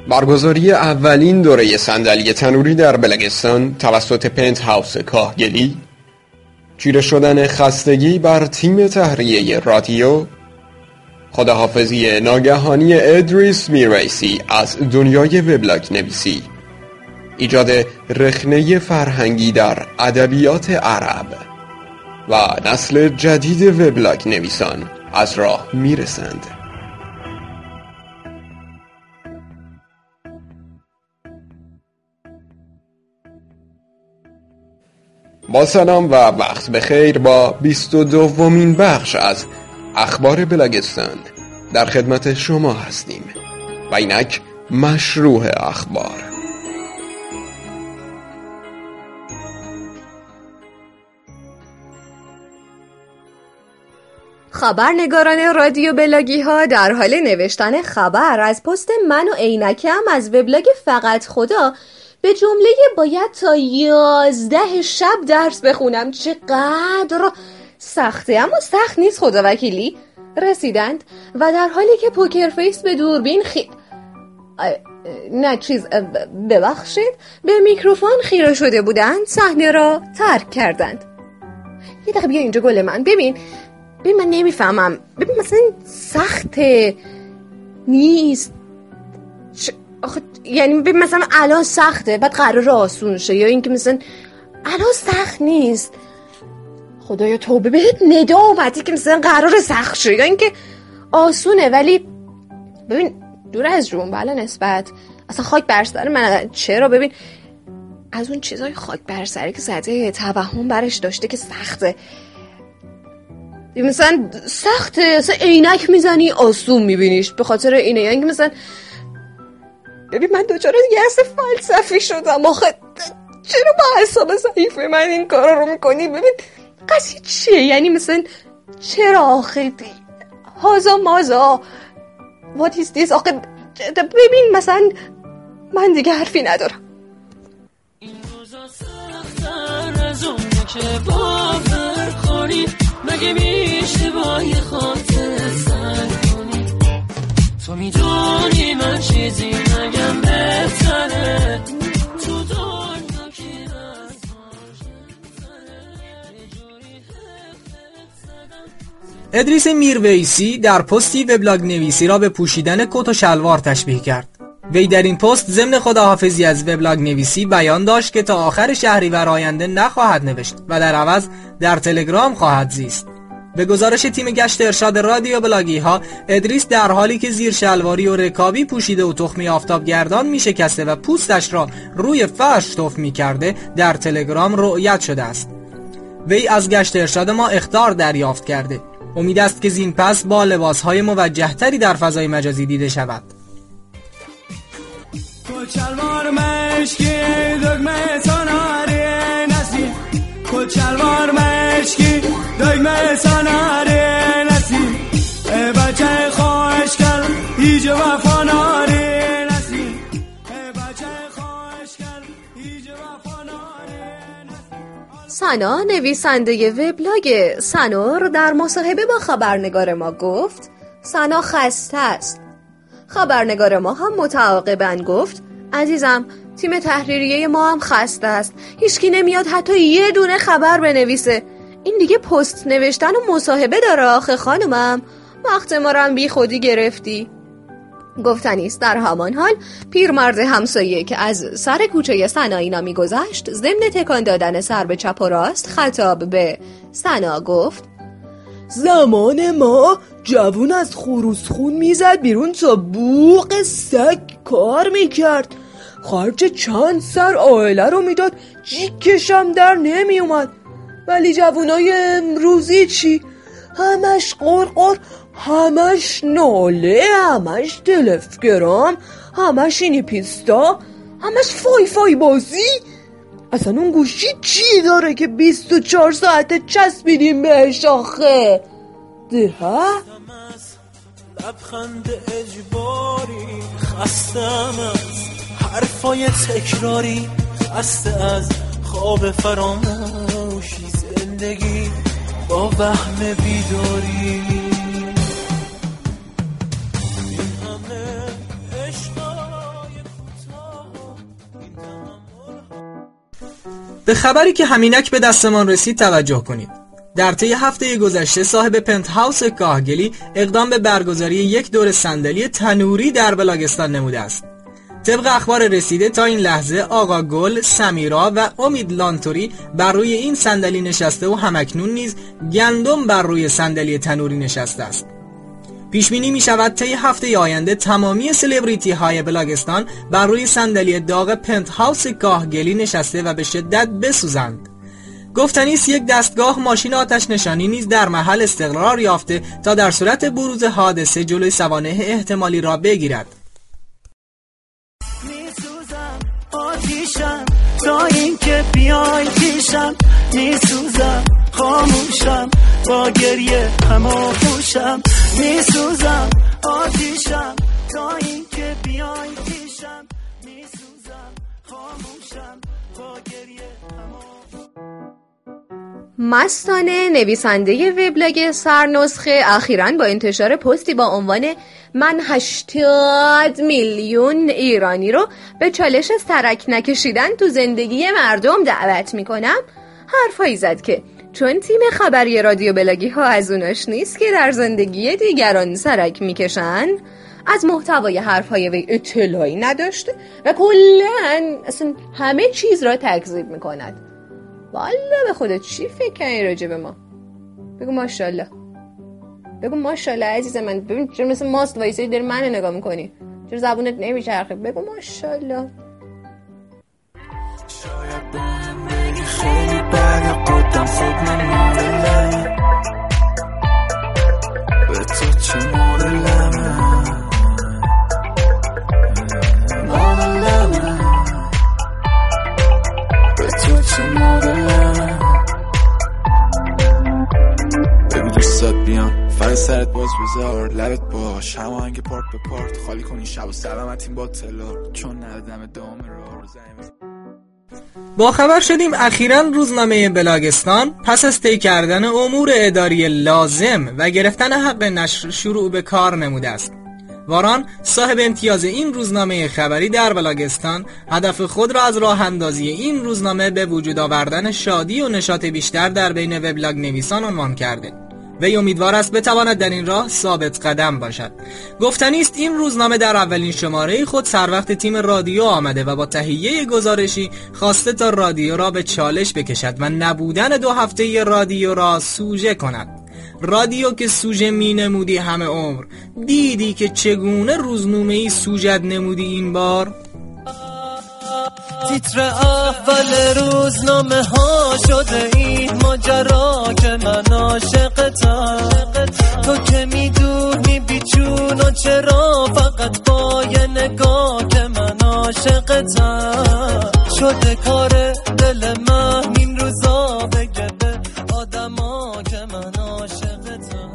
برگزاری اولین دوره صندلی تنوری در بلگستان توسط پنت هاوس کاهگلی، چیره شدن خستگی بر تیم تهریه رادیو، خداحافظی ناگهانی ادریس میرویسی از دنیای وبلاگ نویسی، ایجاد رخنه فرهنگی در ادبیات عرب و نسل جدید وبلاگ نویسان از راه میرسند. با سلام و وقت بخیر. با 22مین بخش از اخبار بلگستان در خدمت شما هستیم و اینک مشروع اخبار. خبرنگاران رادیو بلاگی ها در حال نوشتن خبر از پست من و عینکم از وبلاگ فقط خدا به جمله باید تا 11 شب درس بخونم چقدر سخته، اما سخت نیست خدا وکیلی، رسیدند و در حالی که پوکر فیس به دوربین ببخشید به میکروفون خیره شده بودند صحنه را ترک کردند. یه دقیقه بیا اینجا گل من، ببین من نمیفهمم، ببین مثلا سخته نیست یعنی ببین مثلا الان سخته بعد قرار آسون شه، یا اینکه مثلا الان سخت نیست خدایا توبه بهت ندا اومدی که مثلا قرار سخت شه، یا اینکه آسونه ولی ببین دور از جون بله نسبت اصلا خاک بر سر من. چرا؟ ببین از اون چیزای خاک بر سری که زده توهم برش داشته که سخته، مثلا سخته اصلا عینک میزنی آسون میبینیش به خاطر اینه، یا اینکه مثلا ببین من دوچاره یأس فلسفی شدم آخه، چرا با اعصاب ضعیف من این کارا رو میکنی؟ ببین قضیه چیه؟ یعنی مثلا چرا آخه هازا مازا what is this آخه؟ ببین مثلا من دیگه حرفی ندارم. این روزا سخت‌تر از اونه که باور کنی، مگه میشه با یه خاطر سر کنی؟ تو میدونی من چیزی نگم بهتره، تو دنیا کی از ادریس میرویسی در پستی وبلاگ نویسی را به پوشیدن کت و شلوار تشبیه کرد. وی در این پست ضمن خداحافظی از وبلاگ نویسی بیان داشت که تا آخر شهریور آینده نخواهد نوشت و در عوض در تلگرام خواهد زیست. به گزارش تیم گشت ارشاد رادیو بلاگی ها، ادریس در حالی که زیر شلواری و رکابی پوشیده و تخمی آفتاب گردان می شکسته و پوستش را روی فرش تف می کرده در تلگرام رؤیت شده است. وی از گشت ارشاد ما اخطار دریافت کرده. امید است که زین پس با لباسهای موجه تری در فضای مجازی دیده شود. کچلوار مشکی دگمه ساناری نسی، کچلوار مشکی دگمه ساناری نسی، بچه خواهش کن هیچ وفا ناری نسی، بچه خواهش کن هیچ وفا ناری نسی. سنا نویسنده وبلاگ سنور در مصاحبه با خبرنگار ما گفت سنا خسته است. خبرنگار ما هم متعاقباً گفت عزیزم تیم تحریریه ما هم خسته است، هیچکی نمیاد حتی یه دونه خبر بنویسه، این دیگه پست نوشتن و مصاحبه داره آخه خانومم، وقت ما رو هم بی خودی گرفتی. گفتنیست در همان حال پیرمرد همسایه که از سر کوچه سنا اینا میگذشت ضمن تکان دادن سر به چپ و راست خطاب به سنا گفت زمان ما جوون از خروسخون میزد بیرون تا بوق سگ کار میکرد، خرج چند سر عائله رو میداد جیکشم در نمیومد، ولی جوونای امروزی چی؟ همش قرقر، همش ناله، همش تلفگرام، همش اینی پیستا، همش فای فای بازی. اصلا اون گوشی چی داره که 24 ساعته چسبیدیم بهش آخه؟ ده لبخند اجباری، خستم از حرفای تکراری، خسته از خواب فراموشی، زندگی با وهم بیداری. این همه عشقای به خبری که همینک به دستمان رسید توجه کنید. در طی هفته گذشته صاحب پنت هاوس کاهگلی اقدام به برگزاری یک دور صندلی تنوری در بلاگستان نموده است. طبق اخبار رسیده تا این لحظه آقا گل، سمیرا و امید لانتوری بر روی این صندلی نشسته و همکنون نیز گندم بر روی صندلی تنوری نشسته است. پیشبینی می شود طی هفته آینده تمامی سلبریتی های بلاگستان بر روی صندلی داغ پنت هاوس کاهگلی نشسته و به شدت بسوزند. گفتنی است یک دستگاه ماشین آتش نشانی نیز در محل استقرار یافته تا در صورت بروز حادثه جلوی سوانح احتمالی را بگیرد. میسوزم آتیشم تا اینکه بیای پیشم، میسوزم خاموشم با گریه همه پوشم، میسوزم آتیشم تا اینکه بیای پیشم، میسوزم خاموشم با گریه همه. مستانه نویسنده وبلاگ سرنسخه اخیراً با انتشار پستی با عنوان من 80 میلیون ایرانی رو به چالش سرک نکشیدن تو زندگی مردم دعوت میکنم حرفایی زد که چون تیم خبری رادیو بلاگی ها از اوناش نیست که در زندگی دیگران سرک میکشن، از محتوای حرفهای وی اطلاعی نداشته و کلاً اصلا همه چیز را تکذیب میکند. والا به خدا چی فکر کنی راجع به ما؟ بگو ماشاءالله، بگو ماشاءالله عزیز من. ببین چرا مثل ماست وایسی داری منو نگاه میکنی؟ چرا زبونت نمیچرخه؟ بگو ماشاءالله. شاید با هم بگی خیلی بد قدم خوب نمودلم به تو چه مدلمه مدلمه به تو چه مدلمه. بگو دوستات بیان فای سرت باز بذار لبت باش هماهنگ پارت به پارت خالی کنی شب و سلامتیم با تلار چون ندادم دوم رو زنیم. با خبر شدیم اخیراً روزنامه بلاگستان پس از طی کردن امور اداری لازم و گرفتن حق نشر شروع به کار نموده است. واران صاحب امتیاز این روزنامه خبری در بلاگستان هدف خود را از راه اندازی این روزنامه به وجود آوردن شادی و نشاط بیشتر در بین وبلاگ نویسان عنوان کرده. وی امیدوار است بتواند در این راه ثابت قدم باشد. گفتنی است این روزنامه در اولین شماره خود سر وقت تیم رادیو آمده و با تهیه گزارشی خواسته تا رادیو را به چالش بکشد و نبودن 2 هفته رادیو را سوژه کند. رادیو که سوژه می نمودی همه عمر، دیدی که چگونه روزنامه‌ای سوژت نمودی این بار؟ تیتر اول روزنامه ها شده این ماجرا که من عاشقتم، تو که میدونی بیچون چرا فقط با یه نگاه که من عاشقتم، شده کار دل من این روزا بگه به آدما که من عاشقتم.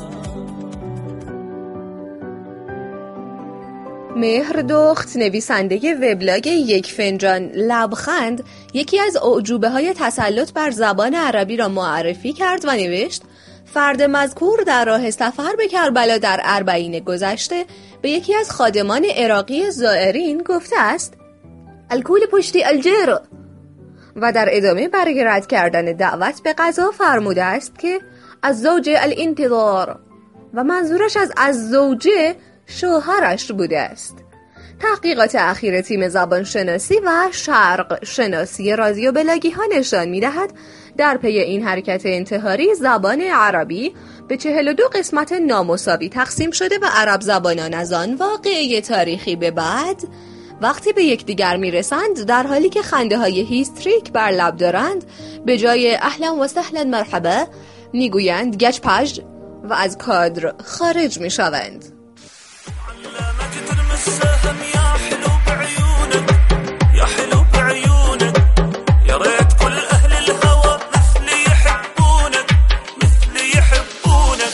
مهردخت نویسنده وبلاگ یک فنجان لبخند یکی از اعجوبه های تسلط بر زبان عربی را معرفی کرد و نوشت فرد مذکور در راه سفر به کربلا در اربعین گذشته به یکی از خادمان عراقی زائرین گفته است الکول پشتی الجر و در ادامه برای رد کردن دعوت به غذا فرموده است که از زوجه الانتظار و منظورش از زوجه شوهرش بوده است. تحقیقات اخیر تیم زبانشناسی و شرق شناسی رادیو بلاگی ها نشان می دهد در پی این حرکت انتحاری زبان عربی به 42 قسمت نامساوی تقسیم شده و عرب زبانان از آن واقعه تاریخی به بعد وقتی به یکدیگر می رسند در حالی که خنده های هیستریک بر لب دارند به جای اهلا و سهلا مرحبا می گویند گچ پژ و از کادر خارج می شوند. السهم يا حلو بعيونك يا حلو بعيونك يا ريت كل أهل الهوى مثلي يحبونك مثلي يحبونك.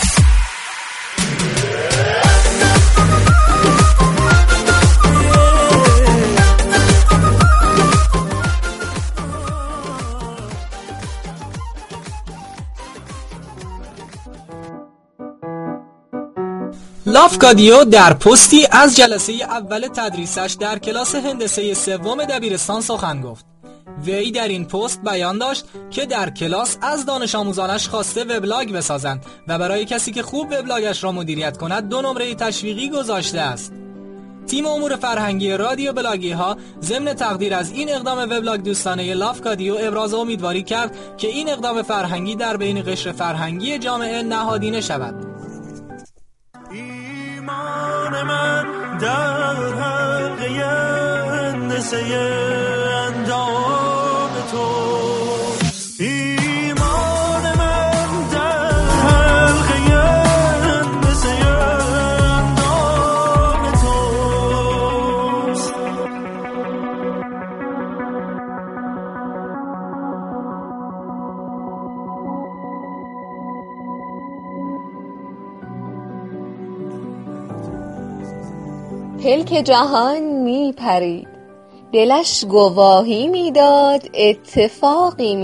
لافکادیو در پستی از جلسه اول تدریسش در کلاس هندسه سوم دبیرستان سخن گفت. وی در این پست بیان داشت که در کلاس از دانش آموزانش خواسته وبلاگ بسازند و برای کسی که خوب وبلاگش را مدیریت کند 2 نمره تشویقی گذاشته است. تیم امور فرهنگی رادیو بلاگی ها ضمن تقدیر از این اقدام وبلاگ دوستانه لافکادیو ابراز امیدواری کرد که این اقدام فرهنگی در بین قشر فرهنگی جامعه نهادینه شود. ایمان من در حلقه هندسه اندام تو، ایمان من در حلقه هندسه اندام توست. پلک جهان می پرید، دلش گواهی میداد اتفاقی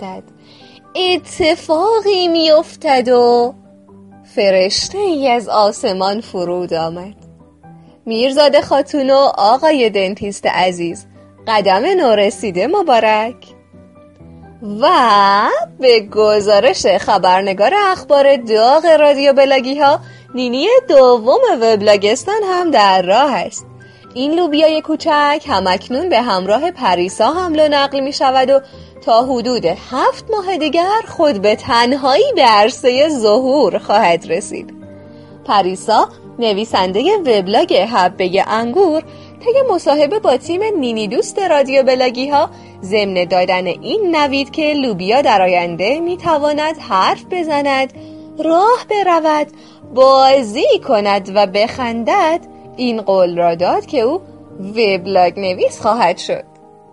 میافتد و فرشته ای از آسمان فرود آمد. میرزاده خاتون و آقای دنتیست عزیز، قدم نورسیده مبارک. و به گزارش خبرنگار اخبار داغ رادیو بلاگی ها، نینی دوم وبلاگستان هم در راه است. این لوبیای کوچک همکنون به همراه پریسا حمل و نقل می شود و تا حدود 7 ماه دیگر خود به تنهایی به عرصه ظهور خواهد رسید. پریسا نویسنده وبلاگ حبه انگور طی مصاحبه با تیم نینی دوست رادیو بلاگی ها ضمن دادن این نوید که لوبیا در آینده می تواند حرف بزند، راه برود، بازی کند و بخندد، این قول را داد که او وبلاگ نویس خواهد شد.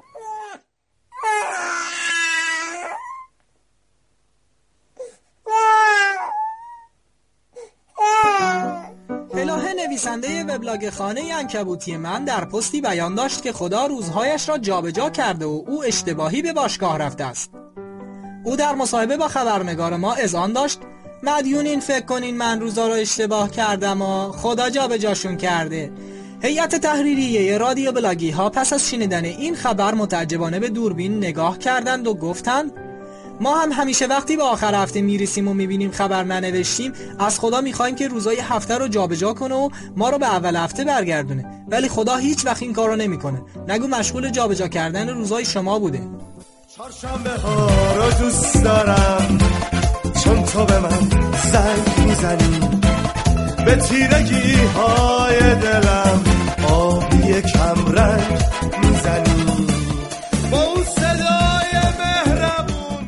الهه نویسنده وبلاگ خانه عنکبوتی من در پستی بیان داشت که خدا روزهایش را جابجا کرده و او اشتباهی به باشگاه رفته است. او در مصاحبه با خبرنگار ما اذعان داشت مدیونین فکر کنین من روزا رو اشتباه کردم و خدا جابجاشون کرده. هیئت تحریریه رادیو بلاگی ها پس از شنیدن این خبر متعجبانه به دوربین نگاه کردند و گفتند ما هم همیشه وقتی به آخر هفته میرسیم و میبینیم خبر ننوشتیم از خدا میخوایم که روزای هفته رو جابجا کنه و ما رو به اول هفته برگردونه، ولی خدا هیچ وقت این کارو نمیکنه. نگو مشغول جابجا کردن روزای شما بوده. چهارشنبه ها رو دوست دارم چون تو به من زنگ میزنی، به تیرگی های دلم آبی کم رنگ میزنی، با اون صدای مهربون.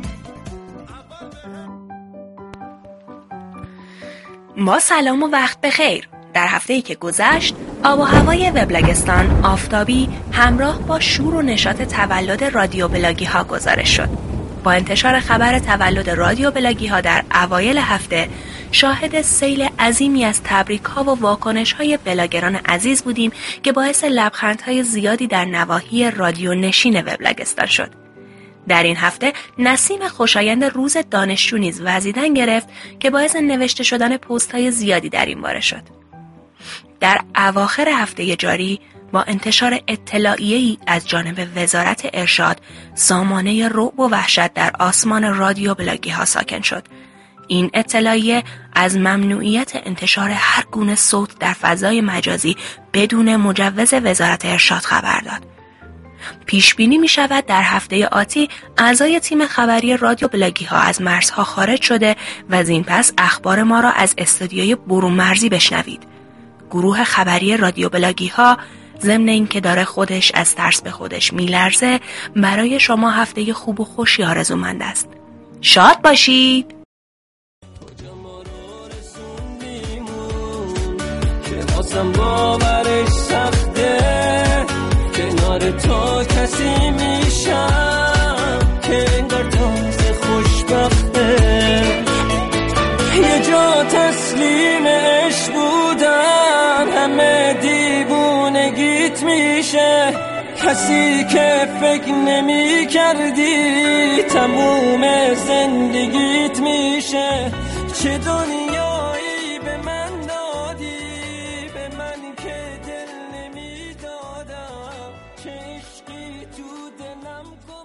با سلام و وقت بخیر. در هفته‌ای که گذشت آب و هوای وبلاگستان آفتابی همراه با شور و نشاط تولد رادیو بلاگی ها گزارش شد. با انتشار خبر تولد رادیو بلاگی ها در اوایل هفته شاهد سیل عظیمی از تبریک ها و واکنش های بلاگران عزیز بودیم که باعث لبخندهای زیادی در نواحی رادیو نشین وبلاگستان شد. در این هفته نسیم خوشایند روز دانشجو نیز وزیدن گرفت که باعث نوشته شدن پست های زیادی در این باره شد. در اواخر هفته جاری با انتشار اطلاعیه‌ای از جانب وزارت ارشاد سامانه رعب و وحشت در آسمان رادیو بلاگی ها ساکن شد. این اطلاعیه از ممنوعیت انتشار هر گونه صوت در فضای مجازی بدون مجوز وزارت ارشاد خبر داد. پیش بینی می شود در هفته آتی اعضای تیم خبری رادیو بلاگی ها از مرزها خارج شده و از این پس اخبار ما را از استودیوی برون مرزی بشنوید. گروه خبری رادیو بلاگی ها ضمن این که داره خودش از ترس به خودش میلرزه برای شما هفته خوب و خوشی آرزومند است. شاد باشید. بازم باورش سخته کنار تو کسی میشم که انگار تازه خوشبخته، یه جا تسلیم عشق بودن همه دیوونگیت میشه، کسی که فکر نمی کردی تموم زندگیت میشه. چه دنیایی به من دادی، به من که دل نمی دادم، چه عشقی تو دلم